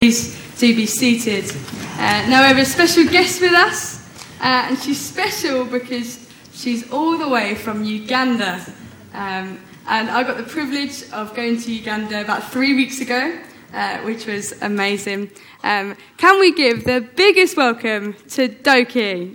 Please do be seated. Now we have a special guest with us, and she's special because she's all the way from Uganda. And I got the privilege of going to Uganda about 3 weeks ago, which was amazing. Can we give the biggest welcome to Doki?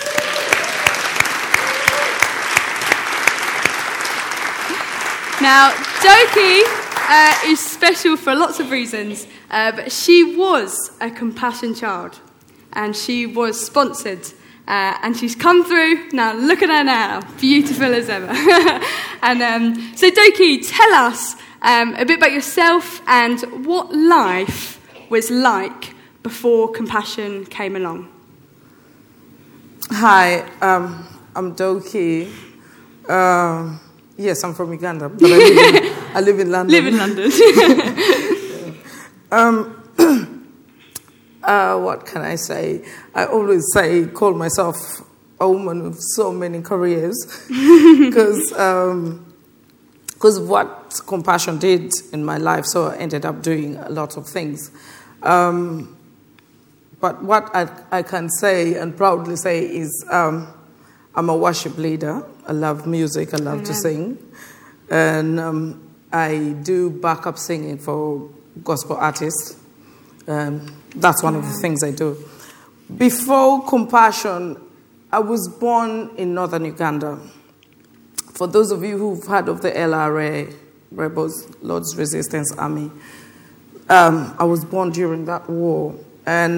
Now, Doki is special for lots of reasons, but she was a compassion child, and she was sponsored, and she's come through. Now, look at her now, beautiful as ever. And so, Doki, tell us a bit about yourself and what life was like before compassion came along. Hi, I'm Doki. Yes, I'm from Uganda, but I live in London. Live in London. What can I say? I always call myself a woman with so many careers because of what compassion did in my life. So I ended up doing a lot of things. But what I can say and proudly say is I'm a worship leader. I love music. I love to sing. And I do backup singing for gospel artists. That's one of the things I do. Before compassion, I was born in northern Uganda. For those of you who've heard of the LRA, Rebels, Lord's Resistance Army, I was born during that war. And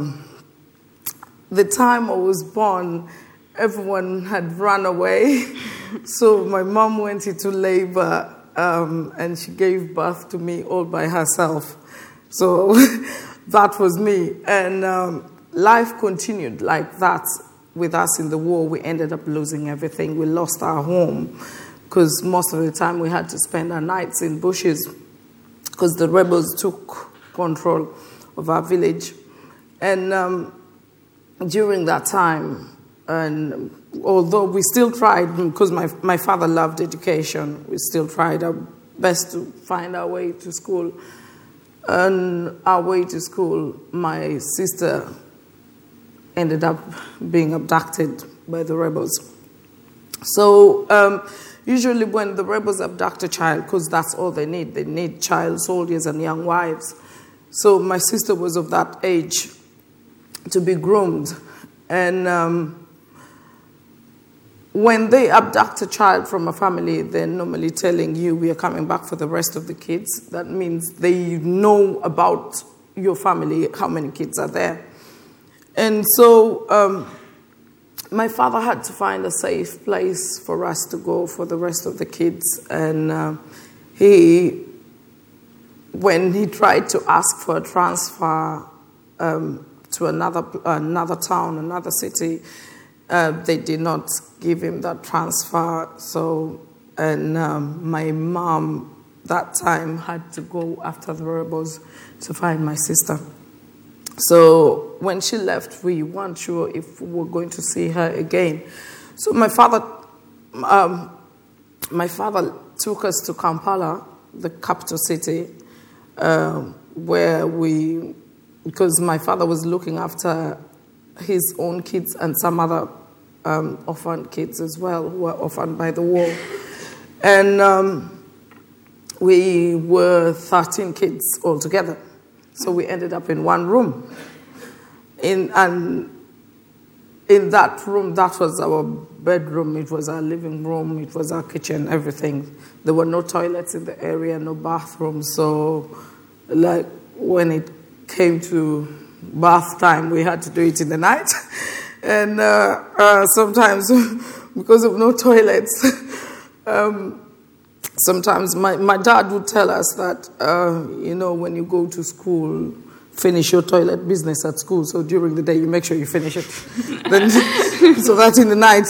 the time I was born, everyone had run away. So my mom went into labor and she gave birth to me all by herself. So that was me. And life continued like that with us in the war. We ended up losing everything. We lost our home because most of the time we had to spend our nights in bushes because the rebels took control of our village. And during that time, and although we still tried, because my father loved education, we still tried our best to find our way to school. And our way to school, my sister ended up being abducted by the rebels. So usually when the rebels abduct a child, because that's all they need child soldiers and young wives. So my sister was of that age to be groomed. And when they abduct a child from a family, they're normally telling you, we are coming back for the rest of the kids. That means they know about your family, how many kids are there. And so my father had to find a safe place for us to go for the rest of the kids. And when he tried to ask for a transfer to another town, another city, they did not give him that transfer. So, and my mom that time had to go after the rebels to find my sister. So when she left, we weren't sure if we were going to see her again. So my father took us to Kampala, the capital city, because my father was looking after his own kids and some other orphaned kids as well who were orphaned by the war. And we were 13 kids altogether. So we ended up in one room. In that room, that was our bedroom, it was our living room, it was our kitchen, everything. There were no toilets in the area, no bathrooms. So like when it came to bath time, we had to do it in the night. And sometimes, because of no toilets, sometimes my dad would tell us that, when you go to school, finish your toilet business at school. So during the day, you make sure you finish it. Then, so that in the night,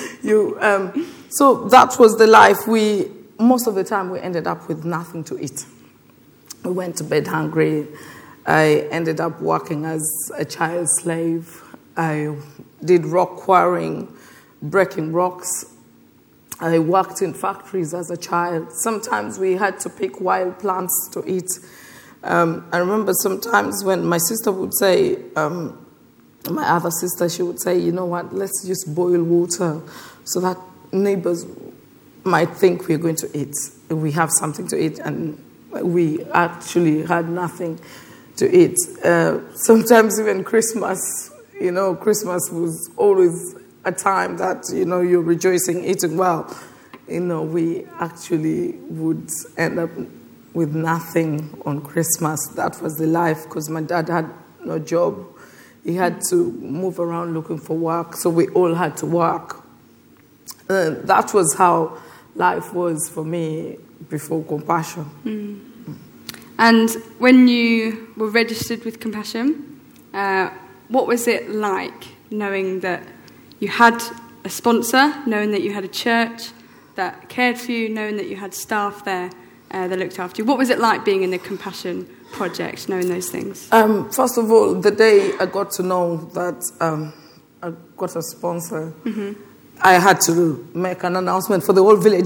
so that was the life. Most of the time, we ended up with nothing to eat. We went to bed hungry. I ended up working as a child slave. I did rock quarrying, breaking rocks. I worked in factories as a child. Sometimes we had to pick wild plants to eat. I remember sometimes when my sister would say, my other sister, she would say, you know what, let's just boil water so that neighbors might think we're going to eat. We have something to eat, and we actually had nothing to eat. Sometimes even Christmas, Christmas was always a time that, you're rejoicing, eating well. We actually would end up with nothing on Christmas. That was the life, because my dad had no job. He had to move around looking for work, so we all had to work. That was how life was for me before Compassion. Mm. And when you were registered with Compassion, what was it like knowing that you had a sponsor, knowing that you had a church that cared for you, knowing that you had staff there that looked after you? What was it like being in the Compassion project, knowing those things? First of all, the day I got to know that I got a sponsor, mm-hmm. I had to make an announcement for the whole village.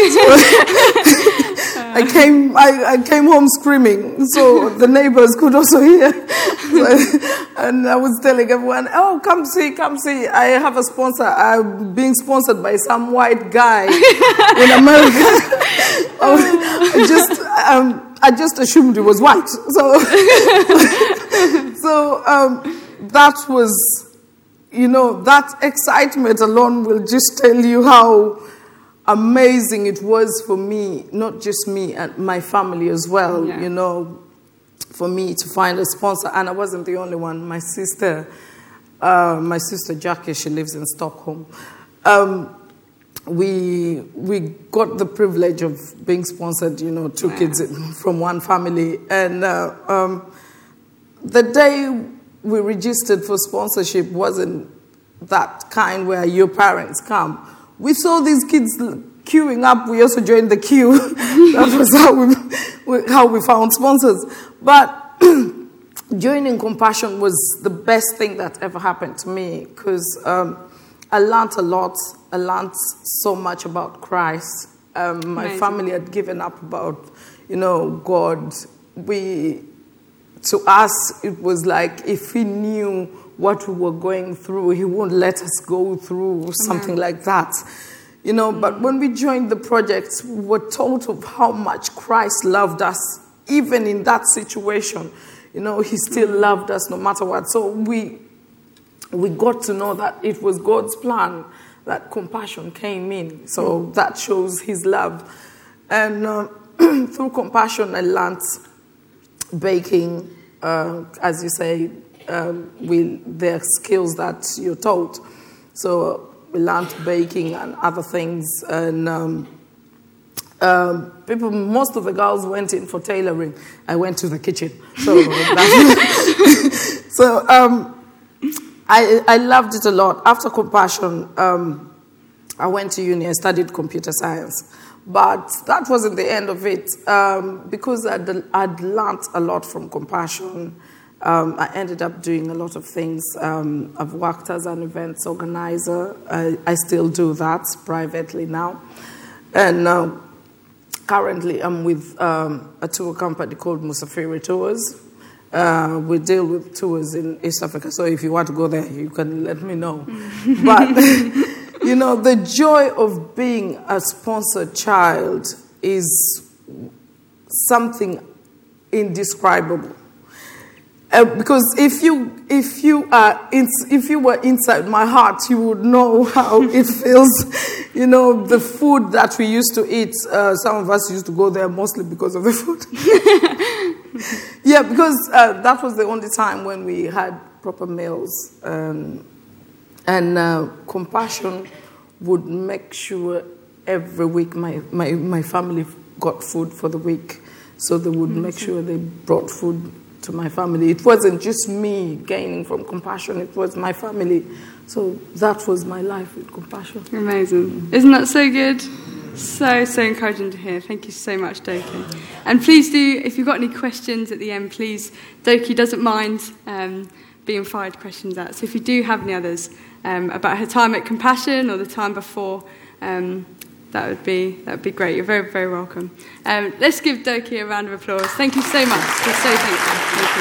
I came home screaming, so the neighbors could also hear. And I was telling everyone, oh, come see, I have a sponsor. I'm being sponsored by some white guy in America. I just assumed he was white. So that was, that excitement alone will just tell you how amazing it was for me, not just me, and my family as well, for me to find a sponsor. And I wasn't the only one. My sister Jackie, she lives in Stockholm. We got the privilege of being sponsored, two kids from one family. And the day we registered for sponsorship wasn't that kind where your parents come. We saw these kids queuing up. We also joined the queue. That was how we found sponsors. But joining Compassion was the best thing that ever happened to me, because I learned a lot. I learned so much about Christ. My family had given up about, God. To us, it was like if he knew what we were going through, he won't let us go through something like that. But when we joined the project, we were told of how much Christ loved us, even in that situation. He still loved us no matter what. So we got to know that it was God's plan that Compassion came in. So that shows his love. And through Compassion, I learned baking, as you say, the skills that you're taught. So we learned baking and other things. And most of the girls went in for tailoring. I went to the kitchen. So I loved it a lot. After Compassion, I went to uni. I studied computer science. But that wasn't the end of it. Because I'd learned a lot from Compassion, I ended up doing a lot of things. I've worked as an events organizer. I still do that privately now. And currently I'm with a tour company called Musafiri Tours. We deal with tours in East Africa, so if you want to go there, you can let me know. But, the joy of being a sponsored child is something indescribable. Because if you were inside my heart, you would know how it feels. The food that we used to eat. Some of us used to go there mostly because of the food. Yeah, because that was the only time when we had proper meals. And Compassion would make sure every week my family got food for the week. So they would make sure they brought food to my family. It wasn't just me gaining from Compassion, it was my family. So that was my life with Compassion. Amazing. Isn't that so good? So encouraging to hear. Thank you so much, Doki. And please do, if you've got any questions at the end, please, Doki doesn't mind being fired questions at. So if you do have any others about her time at Compassion or the time before, that would be great. You're very, very welcome. Let's give Doki a round of applause. Thank you so much. We're so thankful. Thank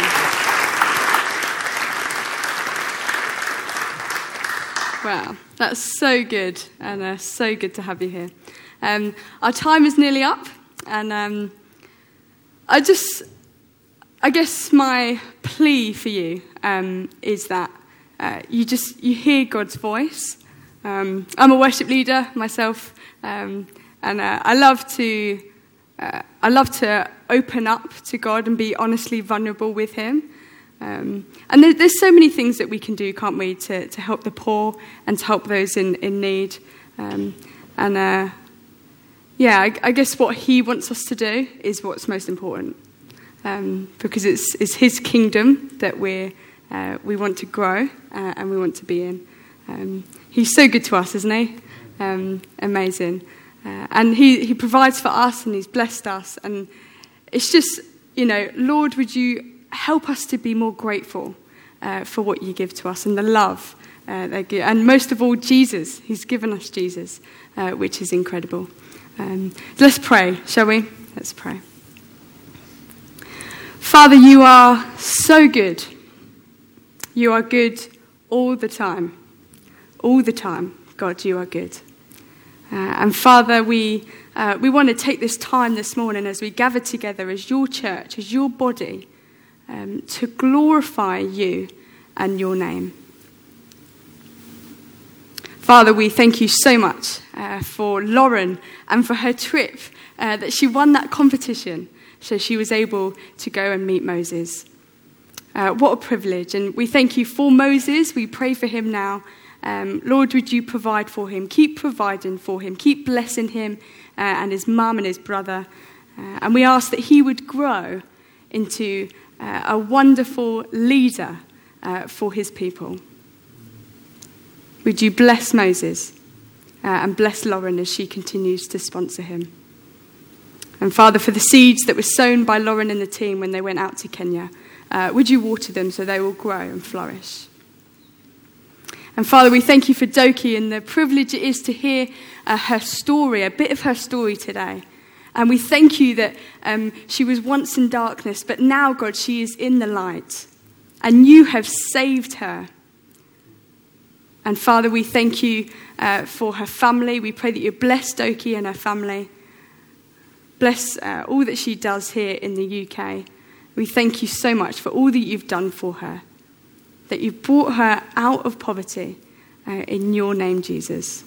you. Wow, that's so good, and so good to have you here. Our time is nearly up, and I guess my plea for you is that you hear God's voice. I'm a worship leader myself, and I love to open up to God and be honestly vulnerable with Him. And there's so many things that we can do, can't we, to help the poor and to help those in need. I guess what He wants us to do is what's most important, because it's His kingdom that we want to grow and we want to be in. He's so good to us, isn't He? Amazing. And he provides for us, and He's blessed us. And it's just, Lord, would you help us to be more grateful for what you give to us and the love they give. And most of all, Jesus. He's given us Jesus, which is incredible. Let's pray, shall we? Let's pray. Father, you are so good. You are good all the time. All the time, God, you are good. And Father, we want to take this time this morning as we gather together as your church, as your body, to glorify you and your name. Father, we thank you so much for Lauren and for her trip, that she won that competition, so she was able to go and meet Moses. What a privilege. And we thank you for Moses. We pray for him now. Lord, would you provide for him? Keep providing for him. Keep blessing him and his mum and his brother. And we ask that he would grow into a wonderful leader for his people. Would you bless Moses and bless Lauren as she continues to sponsor him? And Father, for the seeds that were sown by Lauren and the team when they went out to Kenya, would you water them so they will grow and flourish? And Father, we thank you for Doki and the privilege it is to hear her story, a bit of her story today. And we thank you that she was once in darkness, but now, God, she is in the light. And you have saved her. And Father, we thank you for her family. We pray that you bless Doki and her family. Bless all that she does here in the UK. We thank you so much for all that you've done for her, that you've brought her out of poverty in your name, Jesus.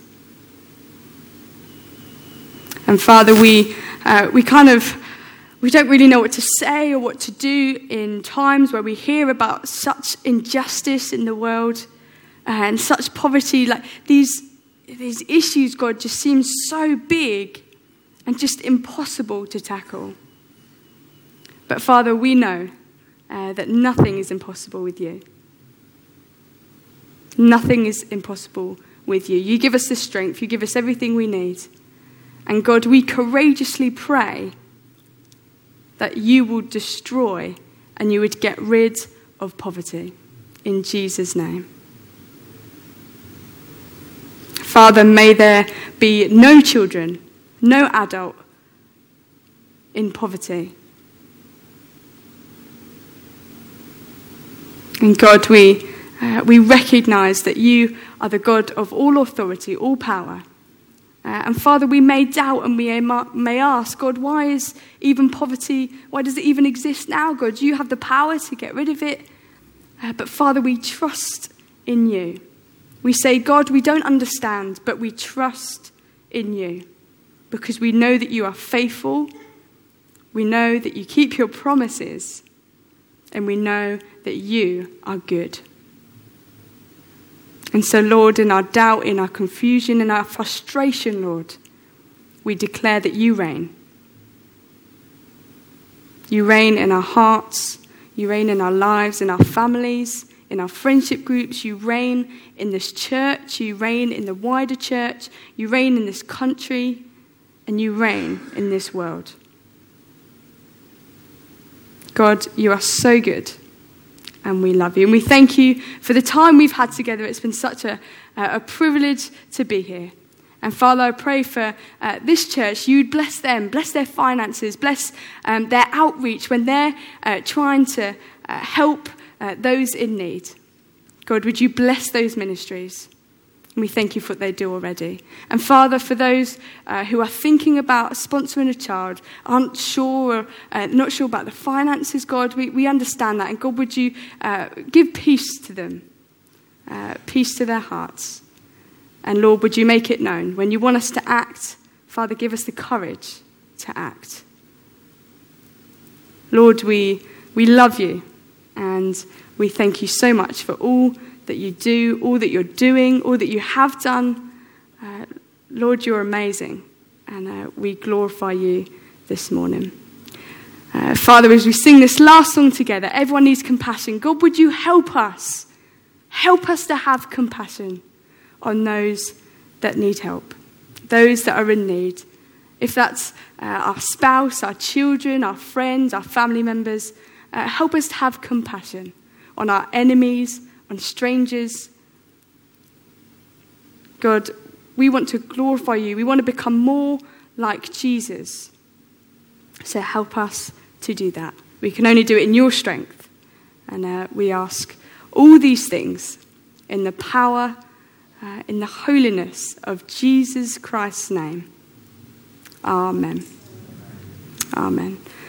And Father, we don't really know what to say or what to do in times where we hear about such injustice in the world and such poverty. Like these issues, God, just seem so big and just impossible to tackle. But Father, we know that nothing is impossible with you. Nothing is impossible with you. You give us the strength. You give us everything we need. And God, we courageously pray that you will destroy and you would get rid of poverty. In Jesus' name. Father, may there be no children, no adult in poverty. And God, we recognize that you are the God of all authority, all power. And Father, we may doubt and we may ask, God, why is even poverty, why does it even exist now, God? You have the power to get rid of it. But Father, we trust in you. We say, God, we don't understand, but we trust in you because we know that you are faithful. We know that you keep your promises, and we know that you are good. And so, Lord, in our doubt, in our confusion, in our frustration, Lord, we declare that you reign. You reign in our hearts. You reign in our lives, in our families, in our friendship groups. You reign in this church. You reign in the wider church. You reign in this country. And you reign in this world. God, you are so good. And we love you. And we thank you for the time we've had together. It's been such a privilege to be here. And Father, I pray for this church, you'd bless them, bless their finances, bless their outreach when they're trying to help those in need. God, would you bless those ministries? And we thank you for what they do already. And Father, for those who are thinking about sponsoring a child, aren't sure, not sure about the finances, God, we understand that. And God, would you give peace to them, peace to their hearts. And Lord, would you make it known? When you want us to act, Father, give us the courage to act. Lord, we love you, and we thank you so much for all that you do, all that you're doing, all that you have done. Lord, you're amazing, and we glorify you this morning. Father, as we sing this last song together, everyone needs compassion. God, would you help us? Help us to have compassion on those that need help, those that are in need. If that's our spouse, our children, our friends, our family members, help us to have compassion on our enemies, on strangers. God, we want to glorify you. We want to become more like Jesus. So help us to do that. We can only do it in your strength. And we ask all these things in the power, in the holiness of Jesus Christ's name. Amen. Amen.